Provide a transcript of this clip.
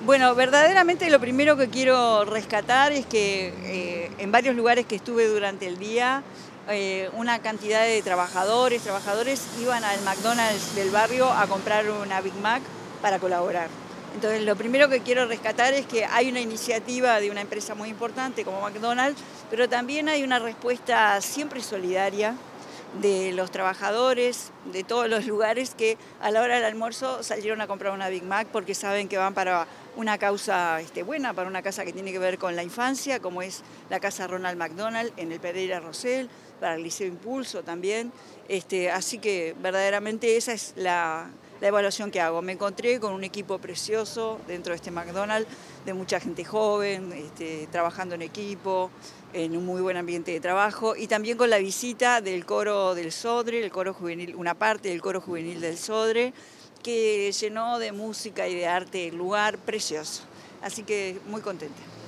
Bueno, verdaderamente lo primero que quiero rescatar es que en varios lugares que estuve durante el día, una cantidad de trabajadores iban al McDonald's del barrio a comprar una Big Mac para colaborar. Entonces, lo primero que quiero rescatar es que hay una iniciativa de una empresa muy importante como McDonald's, pero también hay una respuesta siempre solidaria de los trabajadores de todos los lugares que a la hora del almuerzo salieron a comprar una Big Mac porque saben que van para una causa buena, para una casa que tiene que ver con la infancia, como es la Casa Ronald McDonald en el Pereira Rosell, para el Liceo Impulso también. Así que verdaderamente esa es la evaluación que hago. Me encontré con un equipo precioso dentro de este McDonald's, de mucha gente joven, trabajando en equipo, en un muy buen ambiente de trabajo, y también con la visita del coro del Sodre, el coro juvenil, una parte del coro juvenil del Sodre, que llenó de música y de arte el lugar precioso. Así que muy contenta.